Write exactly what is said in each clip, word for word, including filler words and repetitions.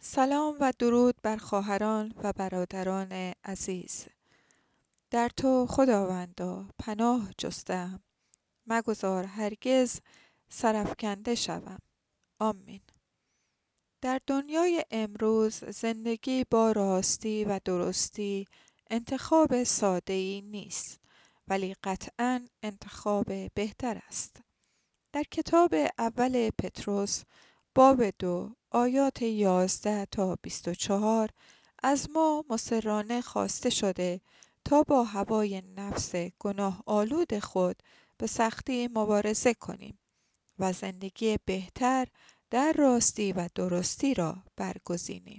سلام و درود بر خواهران و برادران عزیز. در تو خداوندا پناه جستم، مگذار هرگز سرافکنده شوم. آمین. در دنیای امروز زندگی با راستی و درستی انتخاب ساده‌ای نیست، ولی قطعاً انتخاب بهتر است. در کتاب اول پطرس باب دو آیات یازده تا بیست و چهار از ما مصرانه خواسته شده تا با هوای نفس گناه آلود خود به سختی مبارزه کنیم و زندگی بهتر در راستی و درستی را برگزینیم.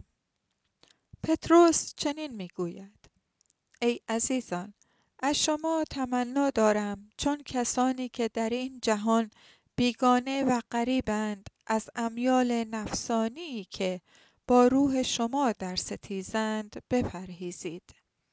پطرس چنین میگوید: ای عزیزان، از شما تمنا دارم چون کسانی که در این جهان بیگانه و غریبند از امیال نفسانی که با روح شما در ستیزند بپرهیزید.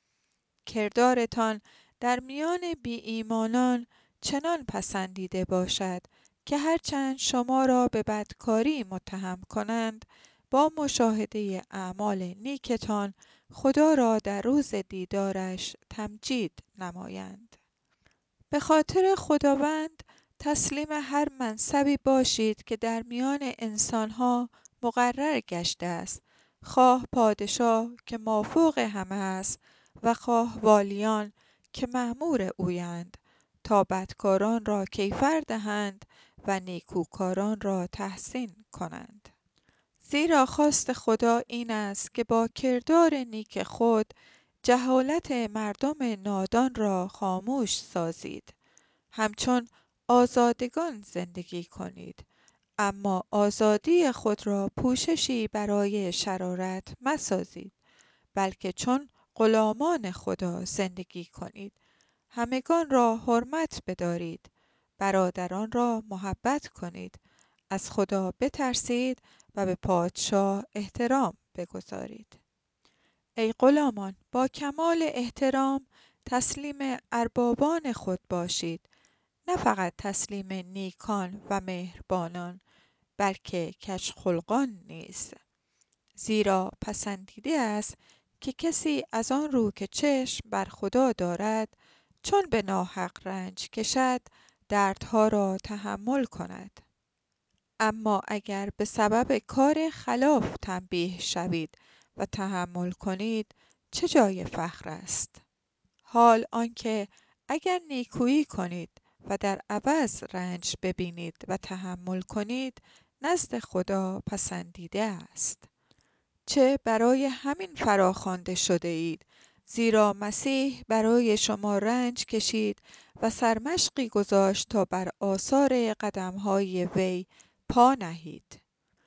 کردارتان در میان بی ایمانان چنان پسندیده باشد که هرچند شما را به بدکاری متهم کنند، با مشاهده اعمال نیکتان خدا را در روز دیدارش تمجید نمایند. به خاطر خداوند تسلیم هر منصبی باشید که در میان انسانها مقرر گشته است، خواه پادشاه که مافوق همه است و خواه والیان که مأمور اویند، تا بدکاران را کیفر دهند و نیکوکاران را تحسین کنند. زیرا خواست خدا این است که با کردار نیک خود جهالت مردم نادان را خاموش سازید، همچون آزادگان زندگی کنید، اما آزادی خود را پوششی برای شرارت مسازید، بلکه چون غلامان خدا زندگی کنید. همگان را حرمت بدارید، برادران را محبت کنید، از خدا بترسید و به پادشاه احترام بگذارید. ای غلامان، با کمال احترام تسلیم اربابان خود باشید، نه فقط تسلیم نیکان و مهربانان، بلکه کژخلقان نیز. زیرا پسندیده است که کسی از آن رو که چشم بر خدا دارد، چون به ناحق رنج کشد، دردها را تحمل کند. اما اگر به سبب کار خلاف تنبیه شوید و تحمل کنید، چه جای فخر است؟ حال آنکه اگر نیکویی کنید و در عوض رنج ببینید و تحمل کنید، نزد خدا پسندیده است. چه برای همین فراخوانده شده اید، زیرا مسیح برای شما رنج کشید و سرمشقی گذاشت تا بر آثار قدم‌های وی پا نهید.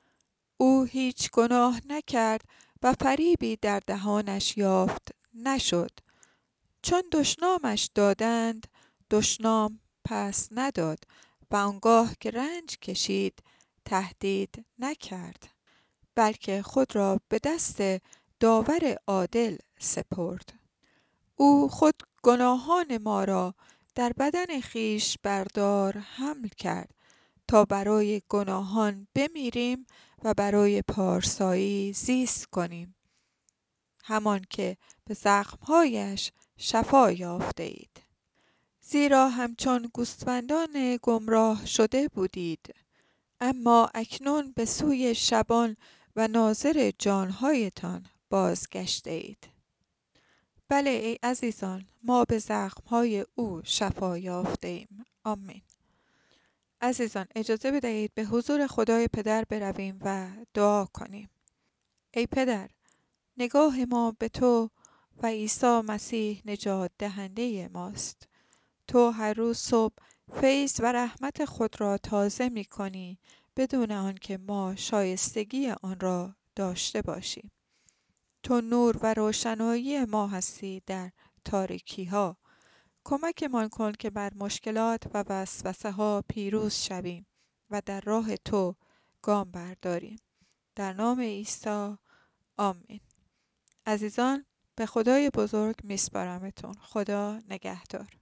او هیچ گناه نکرد و فریبی در دهانش یافت نشد. چون دشنامش دادند، دشنام پس نداد و آنگاه که رنج کشید، تهدید نکرد، بلکه خود را به دست داور عادل سپرد. او خود گناهان ما را در بدن خویش بر دار حمل کرد تا برای گناهان بمیریم و برای پارسایی زیست کنیم، همان که به زخمهایش شفا یافته اید. زیرا همچون گوسفندان گمراه شده بودید، اما اکنون به سوی شبان و ناظر جانهایتان بازگشته اید. بله ای عزیزان، ما به زخمهای او شفا یافته ایم. آمین. عزیزان، اجازه بدهید به حضور خدای پدر برویم و دعا کنیم. ای پدر، نگاه ما به تو و عیسی مسیح نجات دهنده ماست. تو هر روز صبح فیض و رحمت خود را تازه می کنی بدون آنکه ما شایستگی آن را داشته باشیم. تو نور و روشنایی ما هستی در تاریکی ها. کمکمان کن که بر مشکلات و وسوسه ها پیروز شویم و در راه تو گام برداریم. در نام عیسی، آمین. عزیزان، به خدای بزرگ میسپارمتون. خدا نگهدار.